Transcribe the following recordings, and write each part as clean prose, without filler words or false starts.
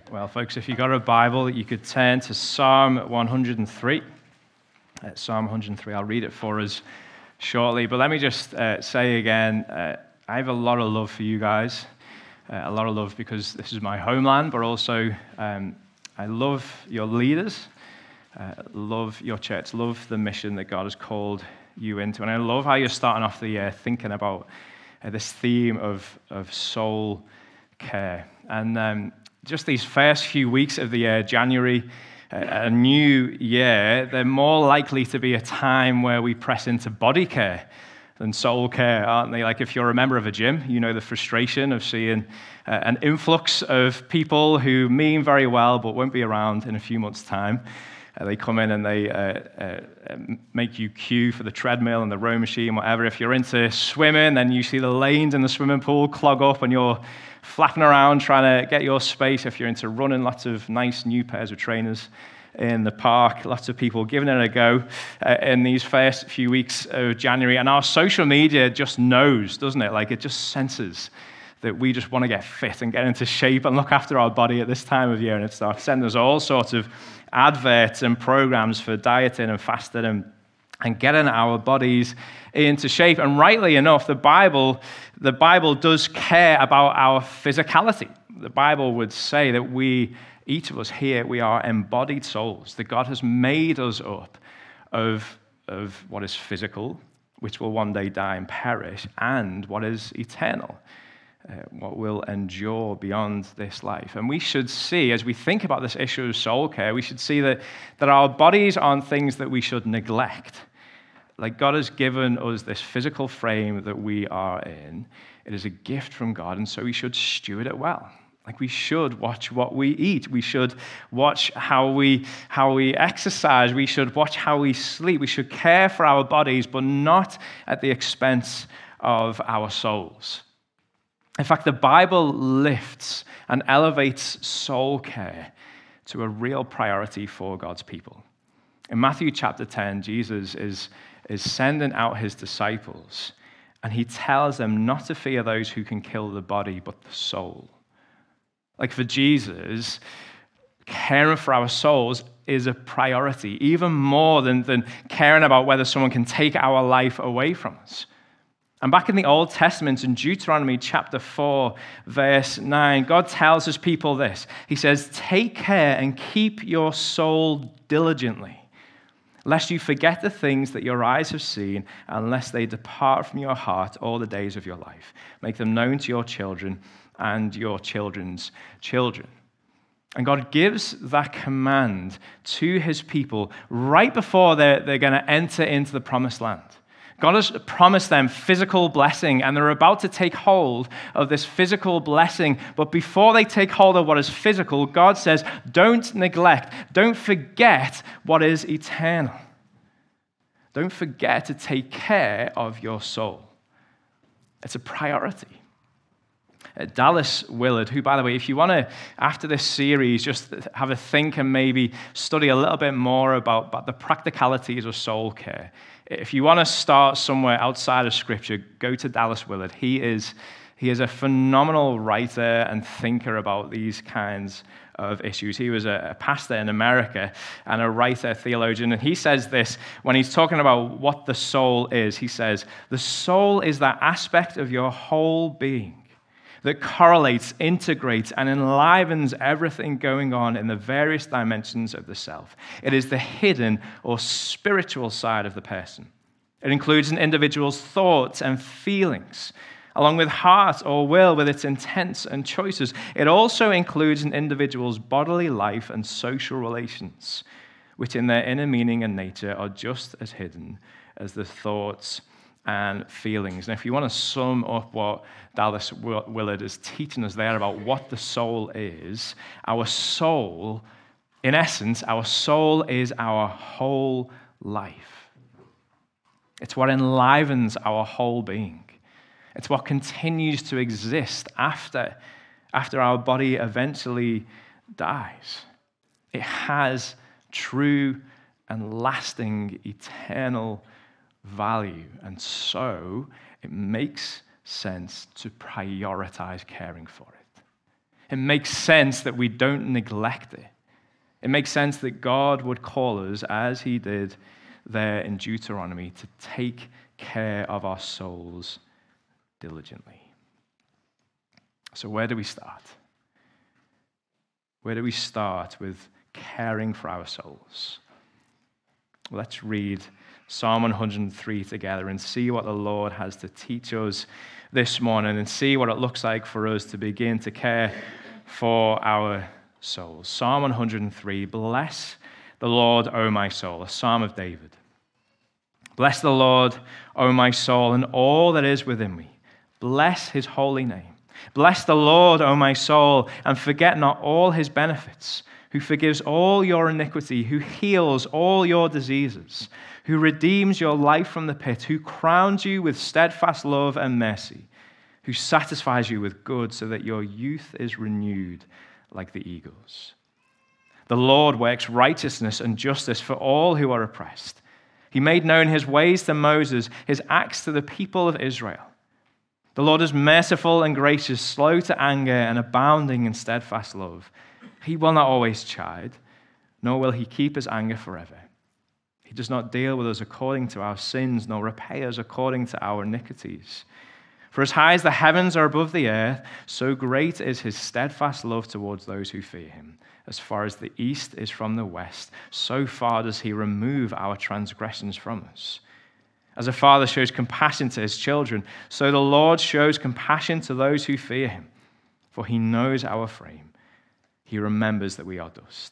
Well, folks, if you've got a Bible, you could turn to Psalm 103. Psalm 103, I'll read it for us shortly. But let me just say again, I have a lot of love for you guys. A lot of love because this is my homeland, but also I love your leaders, love your church, love the mission that God has called you into. And I love how you're starting off the year thinking about this theme of soul care. And just these first few weeks of the year, January, a new year, they're more likely to be a time where we press into body care than soul care, aren't they? Like if you're a member of a gym, you know the frustration of seeing an influx of people who mean very well but won't be around in a few months' time. They come in and they make you queue for the treadmill and the row machine, whatever. If you're into swimming, then you see the lanes in the swimming pool clog up and you're flapping around trying to get your space. If you're into running, lots of nice new pairs of trainers in the park, lots of people giving it a go in these first few weeks of January. And our social media just knows, doesn't it? Like it just senses that we just want to get fit and get into shape and look after our body at this time of year. And it starts sending us all sorts of adverts and programs for dieting and fasting and getting our bodies into shape. And rightly enough, the Bible does care about our physicality. The Bible would say that each of us here, we are embodied souls, that God has made us up of what is physical, which will one day die and perish, and what is eternal, what will endure beyond this life. And we should see, as we think about this issue of soul care, we should see that our bodies aren't things that we should neglect. Like God has given us this physical frame that we are in. It is a gift from God, and so we should steward it well. Like we should watch what we eat. We should watch how we exercise. We should watch how we sleep. We should care for our bodies, but not at the expense of our souls. In fact, the Bible lifts and elevates soul care to a real priority for God's people. In Matthew chapter 10, Jesus is sending out his disciples, and he tells them not to fear those who can kill the body, but the soul. Like for Jesus, caring for our souls is a priority, even more than caring about whether someone can take our life away from us. And back in the Old Testament, in Deuteronomy chapter 4, verse 9, God tells his people this. He says, "Take care and keep your soul diligently, lest you forget the things that your eyes have seen, unless they depart from your heart all the days of your life. Make them known to your children and your children's children." And God gives that command to his people right before they're going to enter into the promised land. God has promised them physical blessing, and they're about to take hold of this physical blessing. But before they take hold of what is physical, God says, don't neglect, don't forget what is eternal. Don't forget to take care of your soul. It's a priority. Dallas Willard, who, by the way, if you want to, after this series, just have a think and maybe study a little bit more about the practicalities of soul care. If you want to start somewhere outside of Scripture, go to Dallas Willard. He is a phenomenal writer and thinker about these kinds of issues. He was a pastor in America and a writer, theologian, and he says this when he's talking about what the soul is. He says, "The soul is that aspect of your whole being that correlates, integrates, and enlivens everything going on in the various dimensions of the self. It is the hidden or spiritual side of the person. It includes an individual's thoughts and feelings, along with heart or will with its intents and choices. It also includes an individual's bodily life and social relations, which in their inner meaning and nature are just as hidden as the thoughts and feelings." And if you want to sum up what Dallas Willard is teaching us there about what the soul is, our soul, in essence, our soul is our whole life. It's what enlivens our whole being. It's what continues to exist after our body eventually dies. It has true and lasting eternal value, and so it makes sense to prioritize caring for it. It makes sense that we don't neglect it. It makes sense that God would call us, as he did there in Deuteronomy, to take care of our souls diligently. So where do we start? Where do we start with caring for our souls? Well, let's read Psalm 103 together and see what the Lord has to teach us this morning and see what it looks like for us to begin to care for our souls. Psalm 103, bless the Lord, O my soul, a psalm of David. Bless the Lord, O my soul, and all that is within me. Bless his holy name. Bless the Lord, O my soul, and forget not all his benefits, who forgives all your iniquity, who heals all your diseases, who redeems your life from the pit, who crowns you with steadfast love and mercy, who satisfies you with good so that your youth is renewed like the eagles. The Lord works righteousness and justice for all who are oppressed. He made known his ways to Moses, his acts to the people of Israel. The Lord is merciful and gracious, slow to anger and abounding in steadfast love. He will not always chide, nor will he keep his anger forever. He does not deal with us according to our sins, nor repay us according to our iniquities. For as high as the heavens are above the earth, so great is his steadfast love towards those who fear him. As far as the east is from the west, so far does he remove our transgressions from us. As a father shows compassion to his children, so the Lord shows compassion to those who fear him. For he knows our frame. He remembers that we are dust.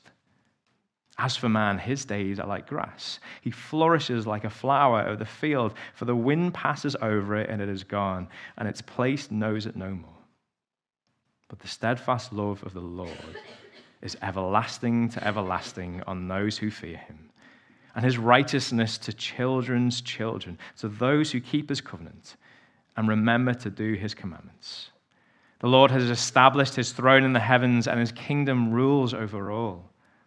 As for man, his days are like grass. He flourishes like a flower of the field, for the wind passes over it and it is gone, and its place knows it no more. But the steadfast love of the Lord is everlasting to everlasting on those who fear him, and his righteousness to children's children, to those who keep his covenant and remember to do his commandments. The Lord has established his throne in the heavens, and his kingdom rules over all.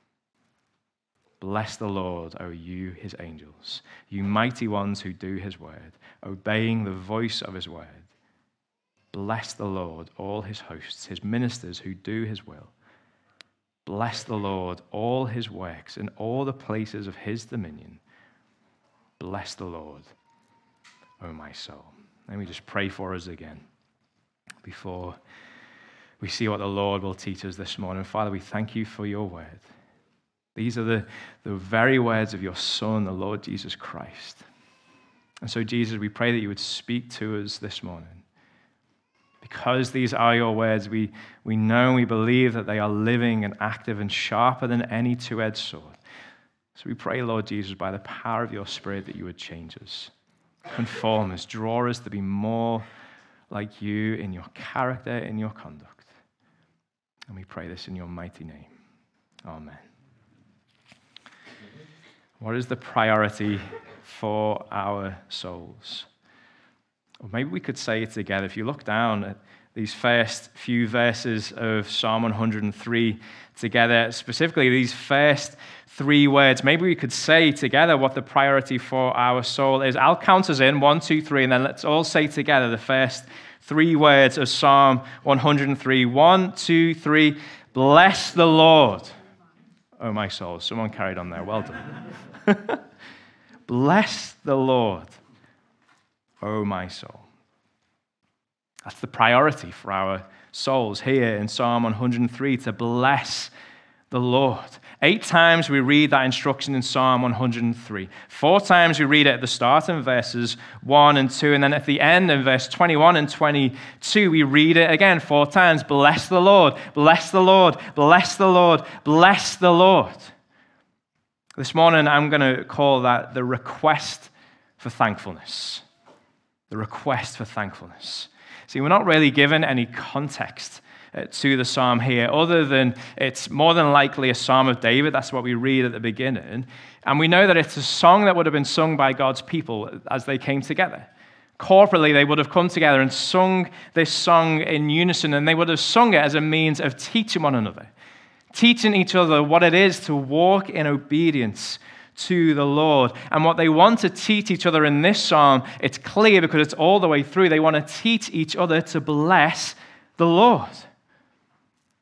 Bless the Lord, O you, his angels, you mighty ones who do his word, obeying the voice of his word. Bless the Lord, all his hosts, his ministers who do his will. Bless the Lord, all his works, in all the places of his dominion. Bless the Lord, O my soul. Let me just pray for us again before we see what the Lord will teach us this morning. Father, we thank you for your word. These are the very words of your Son, the Lord Jesus Christ. And so, Jesus, we pray that you would speak to us this morning. Because these are your words, we know and we believe that they are living and active and sharper than any two-edged sword. So we pray, Lord Jesus, by the power of your Spirit, that you would change us, conform us, draw us to be more like you in your character, in your conduct. And we pray this in your mighty name. Amen. What is the priority for our souls? Or maybe we could say it together. If you look down at these first few verses of Psalm 103 together, specifically these first three words, maybe we could say together what the priority for our soul is. I'll count us in, 1, 2, 3, and then let's all say together the first three words of Psalm 103. 1, 2, 3, bless the Lord, O my soul. Someone carried on there. Well done. Bless the Lord, O my soul. That's the priority for our souls here in Psalm 103, to bless the Lord. 8 times we read that instruction in Psalm 103. 4 times we read it at the start in verses 1 and 2, and then at the end in verse 21 and 22, we read it again 4 times. Bless the Lord, bless the Lord, bless the Lord, bless the Lord. This morning I'm going to call that the request for thankfulness. The request for thankfulness. See, we're not really given any context to the psalm here, other than it's more than likely a psalm of David. That's what we read at the beginning. And we know that it's a song that would have been sung by God's people as they came together. Corporately, they would have come together and sung this song in unison, and they would have sung it as a means of teaching one another, teaching each other what it is to walk in obedience to the Lord. And what they want to teach each other in this psalm, it's clear because it's all the way through. They want to teach each other to bless the Lord.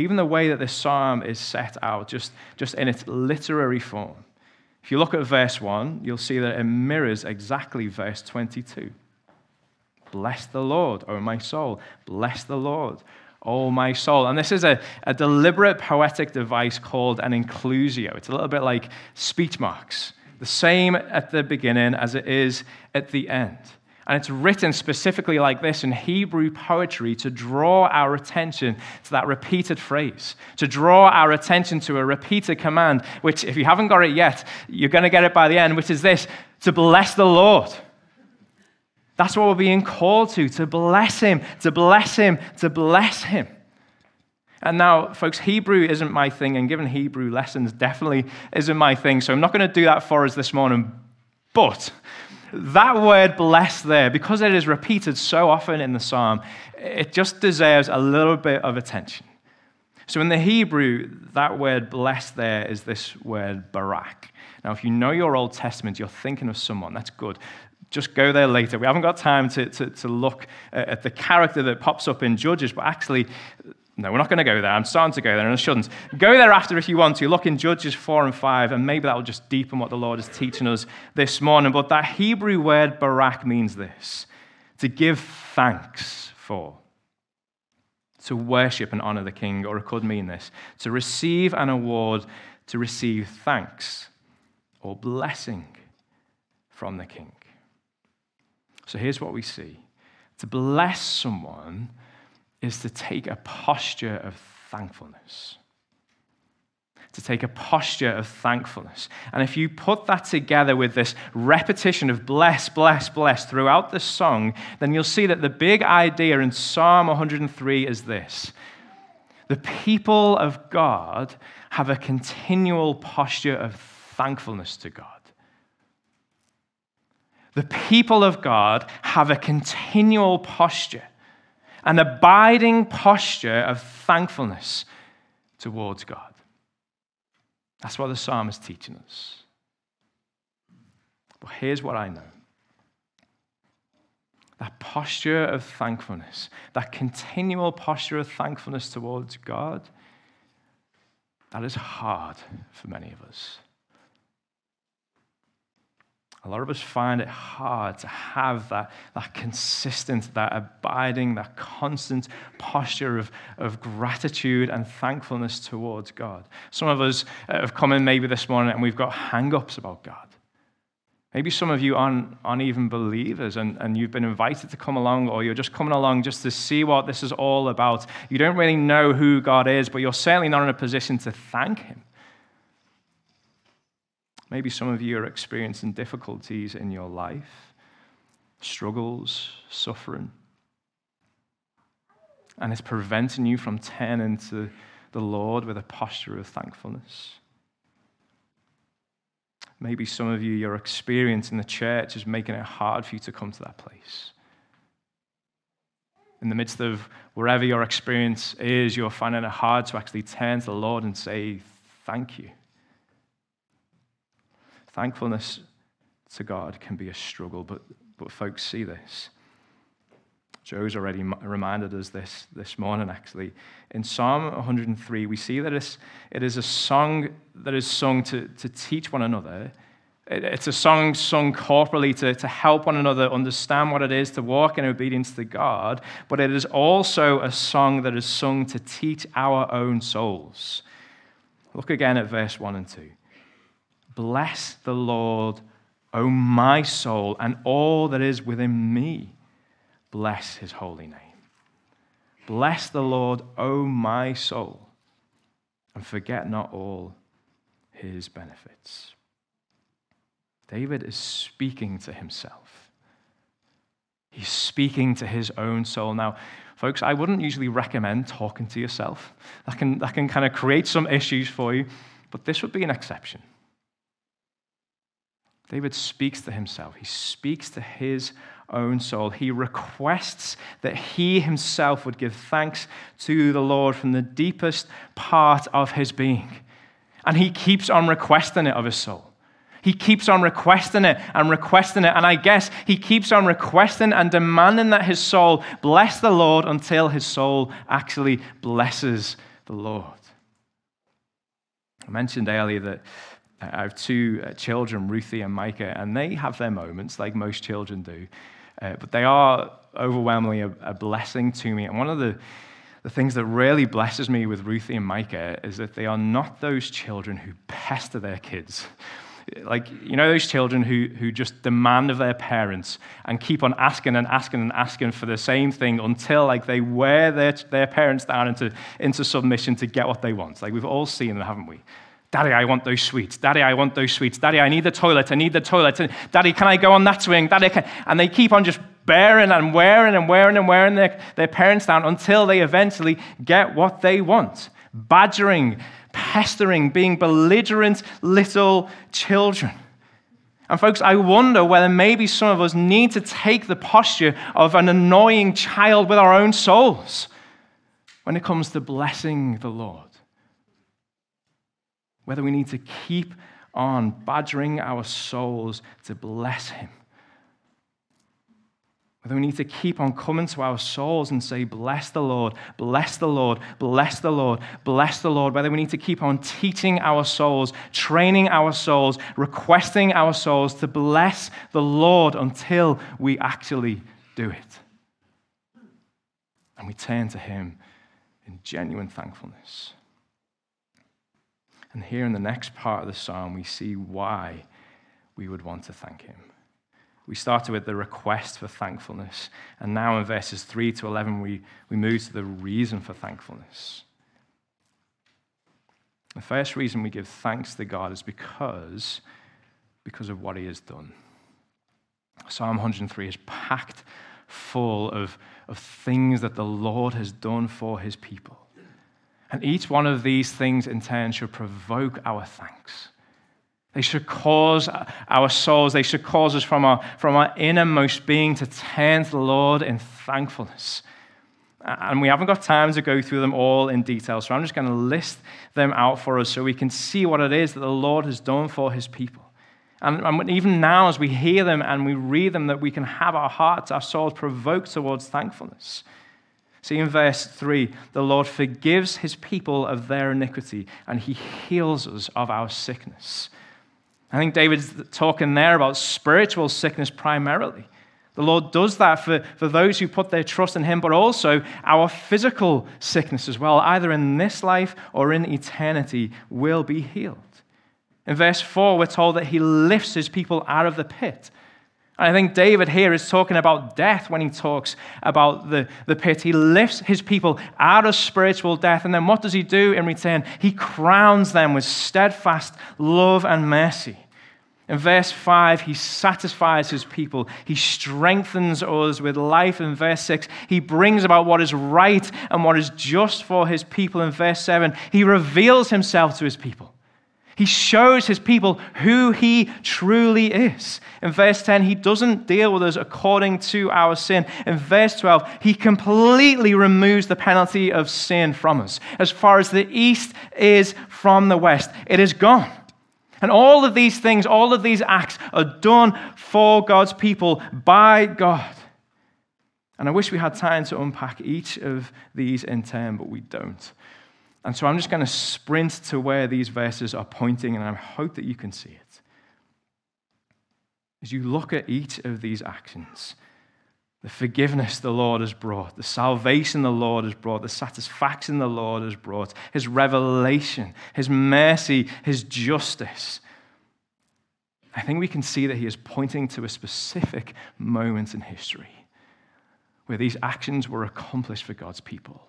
Even the way that this psalm is set out, just in its literary form. If you look at verse 1, you'll see that it mirrors exactly verse 22. Bless the Lord, O my soul. Bless the Lord, O my soul. And this is a deliberate poetic device called an inclusio. It's a little bit like speech marks, the same at the beginning as it is at the end. And it's written specifically like this in Hebrew poetry to draw our attention to that repeated phrase, to draw our attention to a repeated command, which if you haven't got it yet, you're going to get it by the end, which is this: to bless the Lord. That's what we're being called to bless him, to bless him, to bless him. And now, folks, Hebrew isn't my thing, and giving Hebrew lessons definitely isn't my thing, so I'm not going to do that for us this morning. But that word bless there, because it is repeated so often in the psalm, it just deserves a little bit of attention. So in the Hebrew, that word bless there is this word barak. Now, if you know your Old Testament, you're thinking of someone. That's good. Just go there later. We haven't got time to look at the character that pops up in Judges, but actually, no, we're not going to go there. I'm starting to go there, and I shouldn't. Go there after if you want to. Look in Judges 4 and 5, and maybe that will just deepen what the Lord is teaching us this morning. But that Hebrew word barak means this: to give thanks for, to worship and honor the king, or it could mean this: to receive an award, to receive thanks or blessing from the king. So here's what we see. To bless someone is to take a posture of thankfulness. To take a posture of thankfulness. And if you put that together with this repetition of bless, bless, bless throughout the song, then you'll see that the big idea in Psalm 103 is this: the people of God have a continual posture of thankfulness to God. The people of God have a continual posture, an abiding posture of thankfulness towards God. That's what the psalm is teaching us. But here's what I know. That posture of thankfulness, that continual posture of thankfulness towards God, that is hard for many of us. A lot of us find it hard to have that consistent, that abiding, that constant posture of gratitude and thankfulness towards God. Some of us have come in maybe this morning and we've got hang-ups about God. Maybe some of you aren't even believers and you've been invited to come along, or you're just coming along just to see what this is all about. You don't really know who God is, but you're certainly not in a position to thank him. Maybe some of you are experiencing difficulties in your life, struggles, suffering, and it's preventing you from turning to the Lord with a posture of thankfulness. Maybe some of you, your experience in the church is making it hard for you to come to that place. In the midst of wherever your experience is, you're finding it hard to actually turn to the Lord and say, thank you. Thankfulness to God can be a struggle, but folks, see this. Joe's already reminded us this morning, actually. In Psalm 103, we see that it is a song that is sung to teach one another. It's a song sung corporally to help one another understand what it is to walk in obedience to God, but it is also a song that is sung to teach our own souls. Look again at verse 1 and 2. Bless the Lord, O my soul, and all that is within me. Bless his holy name. Bless the Lord, O my soul, and forget not all his benefits. David is speaking to himself. He's speaking to his own soul. Now, folks, I wouldn't usually recommend talking to yourself. That can kind of create some issues for you, but this would be an exception. David speaks to himself. He speaks to his own soul. He requests that he himself would give thanks to the Lord from the deepest part of his being. And he keeps on requesting it of his soul. He keeps on requesting it and requesting it. And I guess he keeps on requesting and demanding that his soul bless the Lord until his soul actually blesses the Lord. I mentioned earlier that I have two children, Ruthie and Micah, and they have their moments, like most children do, but they are overwhelmingly a blessing to me. And one of the things that really blesses me with Ruthie and Micah is that they are not those children who pester their kids. Like, you know, those children who just demand of their parents and keep on asking and asking and asking for the same thing until, like, they wear their parents down into submission to get what they want. Like, we've all seen them, haven't we? Daddy, I want those sweets. Daddy, I want those sweets. Daddy, I need the toilet. I need the toilet. Daddy, can I go on that swing? Daddy, and they keep on just bearing and wearing and wearing and wearing their parents down until they eventually get what they want. Badgering, pestering, being belligerent little children. And folks, I wonder whether maybe some of us need to take the posture of an annoying child with our own souls when it comes to blessing the Lord. Whether we need to keep on badgering our souls to bless him. Whether we need to keep on coming to our souls and say, bless the Lord, bless the Lord, bless the Lord, bless the Lord. Whether we need to keep on teaching our souls, training our souls, requesting our souls to bless the Lord until we actually do it. And we turn to him in genuine thankfulness. And here in the next part of the psalm, we see why we would want to thank him. We started with the request for thankfulness, and now in verses 3 to 11, we move to the reason for thankfulness. The first reason we give thanks to God is because of what he has done. Psalm 103 is packed full of things that the Lord has done for his people. And each one of these things in turn should provoke our thanks. They should cause our souls, they should cause us from our innermost being to turn to the Lord in thankfulness. And we haven't got time to go through them all in detail, so I'm just going to list them out for us so we can see what it is that the Lord has done for his people. And even now, as we hear them and we read them, that we can have our hearts, our souls provoked towards thankfulness. See, in verse 3, the Lord forgives his people of their iniquity, and he heals us of our sickness. I think David's talking there about spiritual sickness primarily. The Lord does that for those who put their trust in him, but also our physical sickness as well, either in this life or in eternity, will be healed. In verse 4, we're told that he lifts his people out of the pit. I think David here is talking about death when he talks about the pit. He lifts his people out of spiritual death, and then what does he do in return? He crowns them with steadfast love and mercy. In verse 5, he satisfies his people. He strengthens us with life. In verse 6, he brings about what is right and what is just for his people. In verse 7, he reveals himself to his people. He shows his people who he truly is. In verse 10, he doesn't deal with us according to our sin. In verse 12, he completely removes the penalty of sin from us. As far as the east is from the west, it is gone. And all of these things, all of these acts are done for God's people by God. And I wish we had time to unpack each of these in turn, but we don't. And so I'm just going to sprint to where these verses are pointing, and I hope that you can see it. As you look at each of these actions, the forgiveness the Lord has brought, the salvation the Lord has brought, the satisfaction the Lord has brought, his revelation, his mercy, his justice, I think we can see that he is pointing to a specific moment in history where these actions were accomplished for God's people.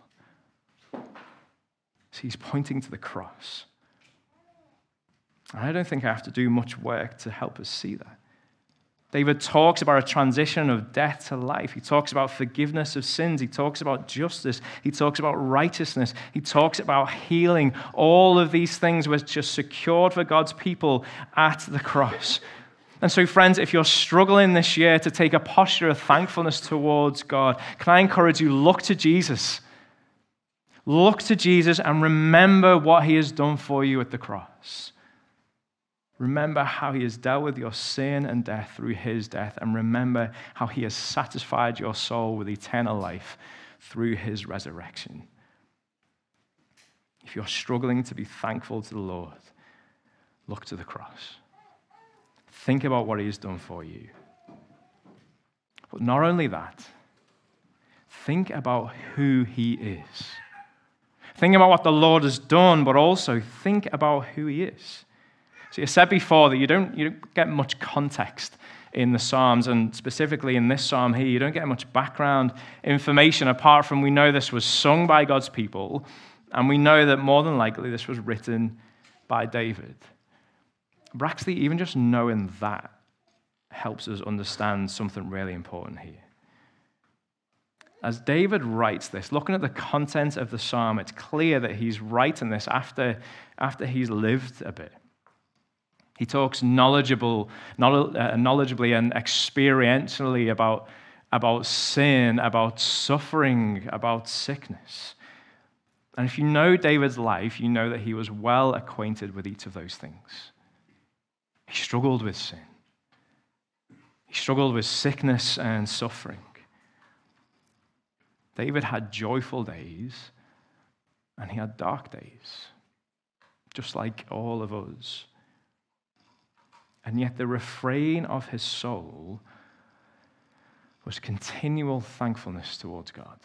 So he's pointing to the cross. And I don't think I have to do much work to help us see that. David talks about a transition of death to life. He talks about forgiveness of sins. He talks about justice. He talks about righteousness. He talks about healing. All of these things were just secured for God's people at the cross. And so, friends, if you're struggling this year to take a posture of thankfulness towards God, can I encourage you, look to Jesus. Look to Jesus and remember what he has done for you at the cross. Remember how he has dealt with your sin and death through his death, and remember how he has satisfied your soul with eternal life through his resurrection. If you're struggling to be thankful to the Lord, look to the cross. Think about what he has done for you. But not only that, think about who he is. Think about what the Lord has done, but also think about who he is. See, I said before that you don't get much context in the Psalms, and specifically in this psalm here, you don't get much background information apart from we know this was sung by God's people, and we know that more than likely this was written by David. But actually, even just knowing that helps us understand something really important here. As David writes this, looking at the content of the psalm, it's clear that he's writing this after he's lived a bit. He talks knowledgeably and experientially about sin, about suffering, about sickness. And if you know David's life, you know that he was well acquainted with each of those things. He struggled with sin. He struggled with sickness and suffering. David had joyful days, and he had dark days, just like all of us. And yet the refrain of his soul was continual thankfulness towards God.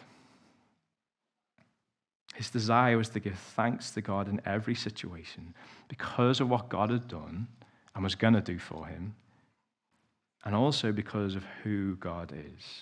His desire was to give thanks to God in every situation because of what God had done and was going to do for him, and also because of who God is.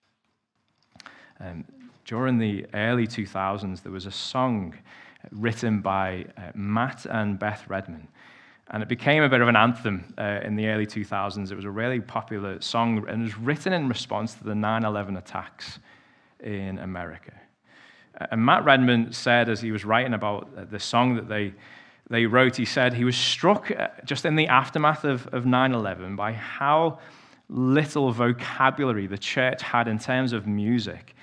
During the early 2000s, there was a song written by Matt and Beth Redman, and it became a bit of an anthem in the early 2000s. It was a really popular song, and it was written in response to the 9/11 attacks in America. And Matt Redman said, as he was writing about the song that they wrote, he said he was struck just in the aftermath of 9/11 by how little vocabulary the church had in terms of music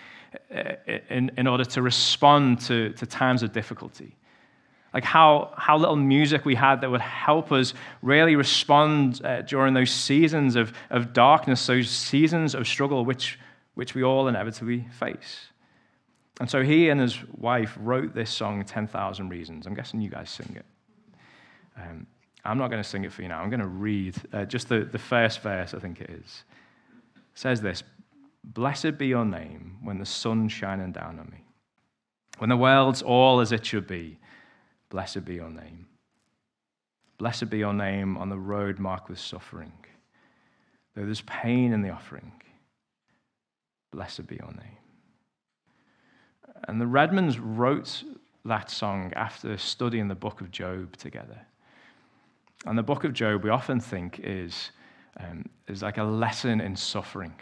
in order to respond to times of difficulty. Like how little music we had that would help us really respond during those seasons of darkness, those seasons of struggle which we all inevitably face. And so he and his wife wrote this song, 10,000 Reasons. I'm guessing you guys sing it. I'm not going to sing it for you now. I'm going to read just the first verse, I think it is. It says this: "Blessed be your name when the sun's shining down on me. When the world's all as it should be, blessed be your name. Blessed be your name on the road marked with suffering. Though there's pain in the offering, blessed be your name." And the Redmans wrote that song after studying the book of Job together. And the book of Job, we often think, is like a lesson in suffering,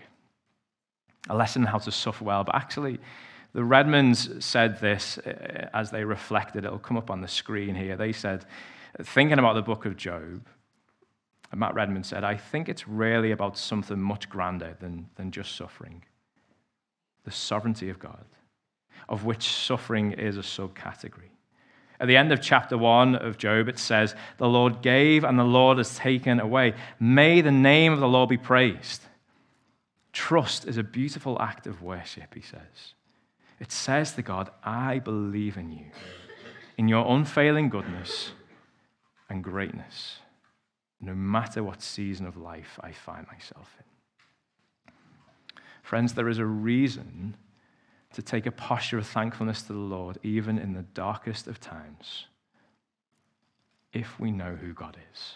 a lesson in how to suffer well. But actually, the Redmans said this as they reflected. It'll come up on the screen here. They said, thinking about the book of Job, and Matt Redman said, "I think it's really about something much grander than just suffering. The sovereignty of God, of which suffering is a subcategory." At the end of chapter 1 of Job, it says, "The Lord gave and the Lord has taken away. May the name of the Lord be praised." Trust is a beautiful act of worship, he says. It says to God, "I believe in you, in your unfailing goodness and greatness, no matter what season of life I find myself in." Friends, there is a reason to take a posture of thankfulness to the Lord, even in the darkest of times, if we know who God is.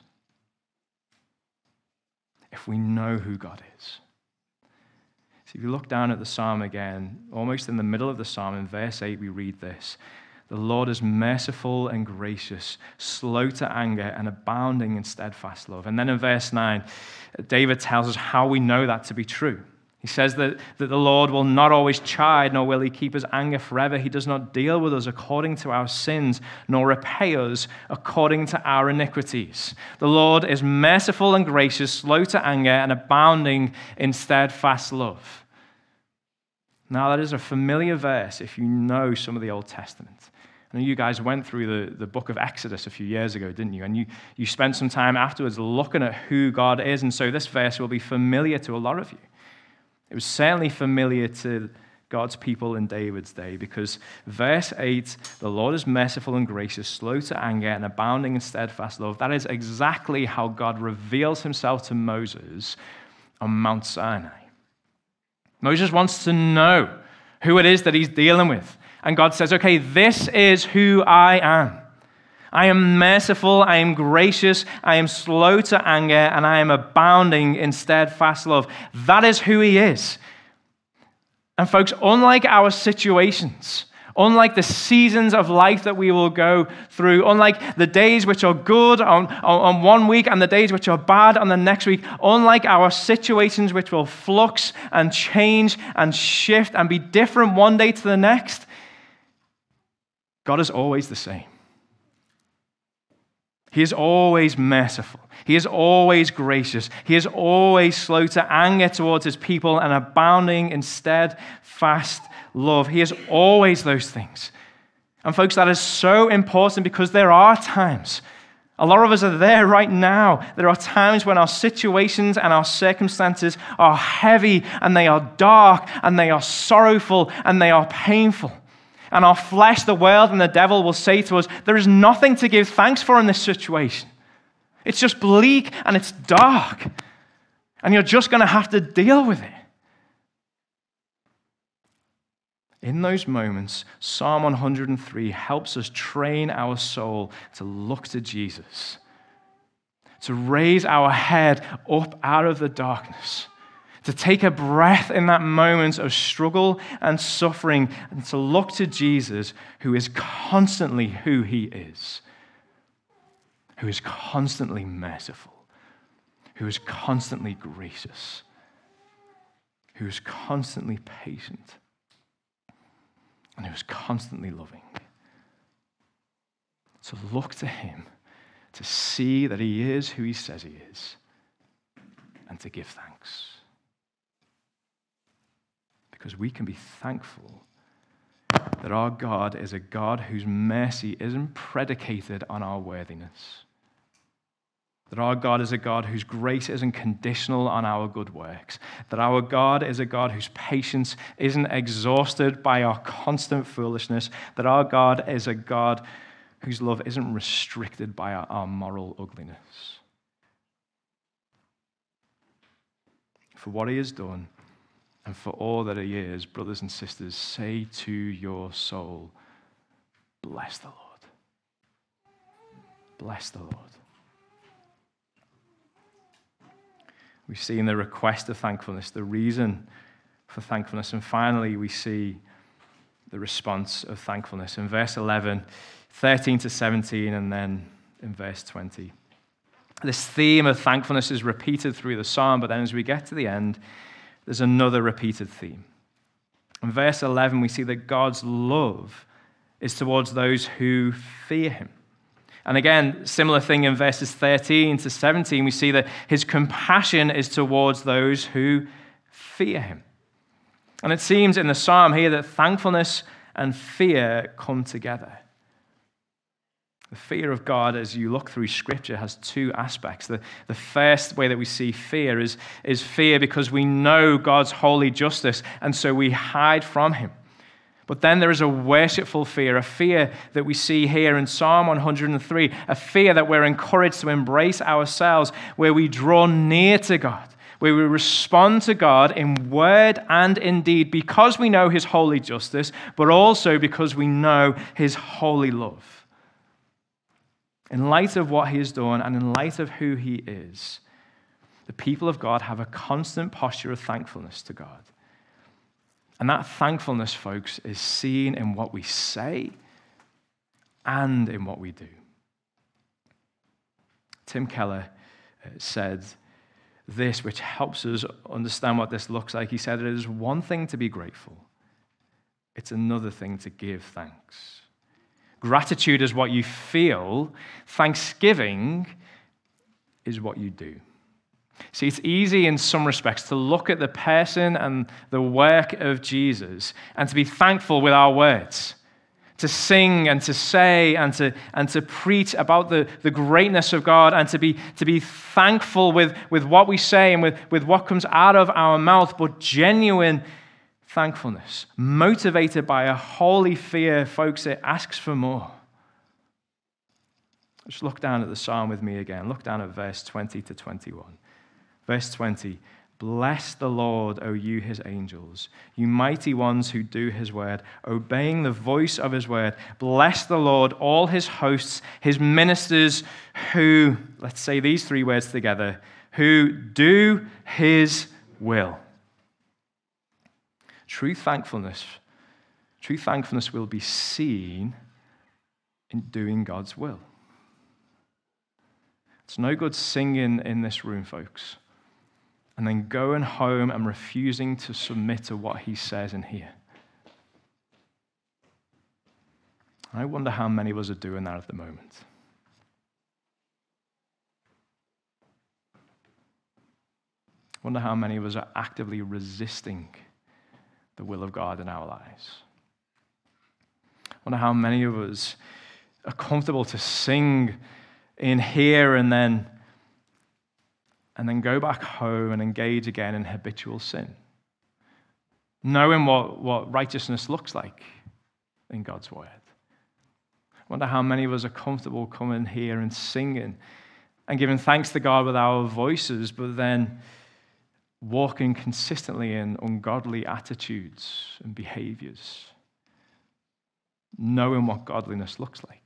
If we know who God is. So if you look down at the psalm again, almost in the middle of the psalm, in verse 8, we read this: "The Lord is merciful and gracious, slow to anger, and abounding in steadfast love." And then in verse 9, David tells us how we know that to be true. He says that the Lord will not always chide, nor will he keep his anger forever. He does not deal with us according to our sins, nor repay us according to our iniquities. The Lord is merciful and gracious, slow to anger, and abounding in steadfast love. Now, that is a familiar verse if you know some of the Old Testament. I know you guys went through the book of Exodus a few years ago, didn't you? And you spent some time afterwards looking at who God is, and so this verse will be familiar to a lot of you. It was certainly familiar to God's people in David's day, because verse 8, the Lord is merciful and gracious, slow to anger, and abounding in steadfast love. That is exactly how God reveals himself to Moses on Mount Sinai. Moses wants to know who it is that he's dealing with. And God says, okay, this is who I am. I am merciful, I am gracious, I am slow to anger, and I am abounding in steadfast love. That is who he is. And folks, unlike our situations, unlike the seasons of life that we will go through, unlike the days which are good on 1 week and the days which are bad on the next week, unlike our situations which will flux and change and shift and be different one day to the next, God is always the same. He is always merciful. He is always gracious. He is always slow to anger towards his people and abounding in steadfast love. He is always those things. And folks, that is so important because there are times, a lot of us are there right now. There are times when our situations and our circumstances are heavy and they are dark and they are sorrowful and they are painful. And our flesh, the world, and the devil will say to us, there is nothing to give thanks for in this situation. It's just bleak and it's dark. And you're just going to have to deal with it. In those moments, Psalm 103 helps us train our soul to look to Jesus, to raise our head up out of the darkness, to take a breath in that moment of struggle and suffering, and to look to Jesus, who is constantly who he is, who is constantly merciful, who is constantly gracious, who is constantly patient, and who is constantly loving. To look to him, to see that he is who he says he is, and to give thanks. Because we can be thankful that our God is a God whose mercy isn't predicated on our worthiness. That our God is a God whose grace isn't conditional on our good works. That our God is a God whose patience isn't exhausted by our constant foolishness. That our God is a God whose love isn't restricted by our moral ugliness. For what he has done, and for all that he is, brothers and sisters, say to your soul, bless the Lord. Bless the Lord. We see in the request of thankfulness, the reason for thankfulness, and finally we see the response of thankfulness in verse 11, 13 to 17, and then in verse 20. This theme of thankfulness is repeated through the psalm, but then as we get to the end, there's another repeated theme. In verse 11, we see that God's love is towards those who fear him. And again, similar thing in verses 13 to 17, we see that his compassion is towards those who fear him. And it seems in the psalm here that thankfulness and fear come together. The fear of God, as you look through Scripture, has two aspects. The first way that we see fear is fear because we know God's holy justice, and so we hide from him. But then there is a worshipful fear, a fear that we see here in Psalm 103, a fear that we're encouraged to embrace ourselves, where we draw near to God, where we respond to God in word and in deed because we know his holy justice, but also because we know his holy love. In light of what he has done and in light of who he is, the people of God have a constant posture of thankfulness to God. And that thankfulness, folks, is seen in what we say and in what we do. Tim Keller said this, which helps us understand what this looks like. He said, it is one thing to be grateful. It's another thing to give thanks. Gratitude is what you feel. Thanksgiving is what you do. See, it's easy in some respects to look at the person and the work of Jesus and to be thankful with our words, to sing and to say and to preach about the greatness of God and to be thankful with what we say and with what comes out of our mouth. But genuine thankfulness, motivated by a holy fear, folks, it asks for more. Just look down at the psalm with me again. Look down at verse 20 to 21. Verse 20, bless the Lord, O you his angels, you mighty ones who do his word, obeying the voice of his word. Bless the Lord, all his hosts, his ministers who, let's say these three words together, who do his will. True thankfulness will be seen in doing God's will. It's no good singing in this room, folks, and then going home and refusing to submit to what he says in here. I wonder how many of us are doing that at the moment. I wonder how many of us are actively resisting the will of God in our lives. I wonder how many of us are comfortable to sing in here and then go back home and engage again in habitual sin, knowing what righteousness looks like in God's word. I wonder how many of us are comfortable coming here and singing and giving thanks to God with our voices, but then walking consistently in ungodly attitudes and behaviors, knowing what godliness looks like.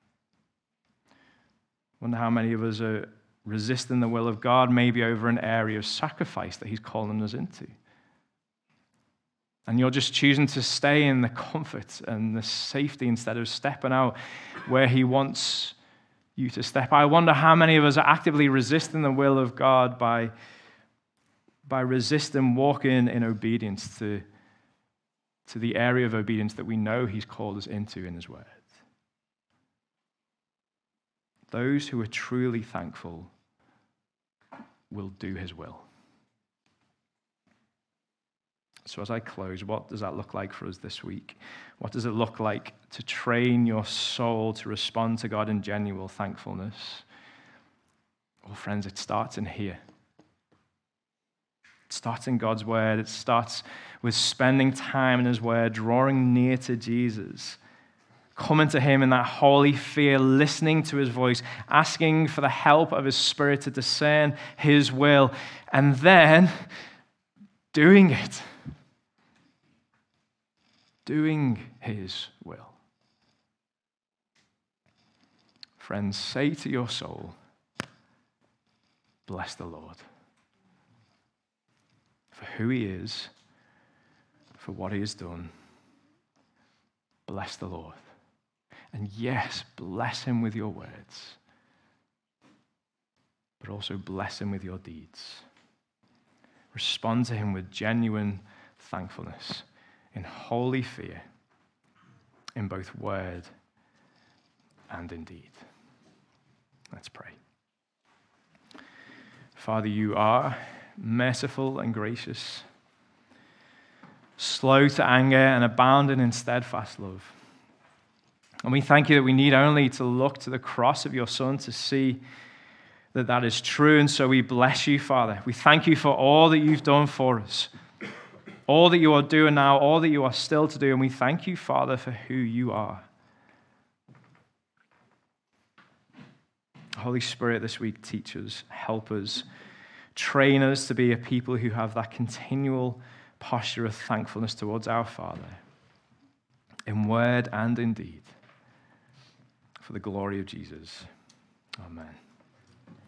I wonder how many of us are resisting the will of God, maybe over an area of sacrifice that he's calling us into. And you're just choosing to stay in the comfort and the safety instead of stepping out where he wants you to step. I wonder how many of us are actively resisting the will of God by resisting walking in obedience to the area of obedience that we know he's called us into in his word. Those who are truly thankful will do his will. So as I close, what does that look like for us this week? What does it look like to train your soul to respond to God in genuine thankfulness? Well, friends, it starts in here. It starts in God's word. It starts with spending time in his word, drawing near to Jesus, coming to him in that holy fear, listening to his voice, asking for the help of his Spirit to discern his will, and then doing it. Doing his will. Friends, say to your soul, bless the Lord for who he is, for what he has done. Bless the Lord. And yes, bless him with your words, but also bless him with your deeds. Respond to him with genuine thankfulness, in holy fear, in both word and in deed. Let's pray. Father, you are merciful and gracious, slow to anger and abounding in steadfast love. And we thank you that we need only to look to the cross of your Son to see that that is true. And so we bless you, Father. We thank you for all that you've done for us, all that you are doing now, all that you are still to do. And we thank you, Father, for who you are. Holy Spirit, this week, teach us, help us, train us to be a people who have that continual posture of thankfulness towards our Father, in word and in deed, for the glory of Jesus.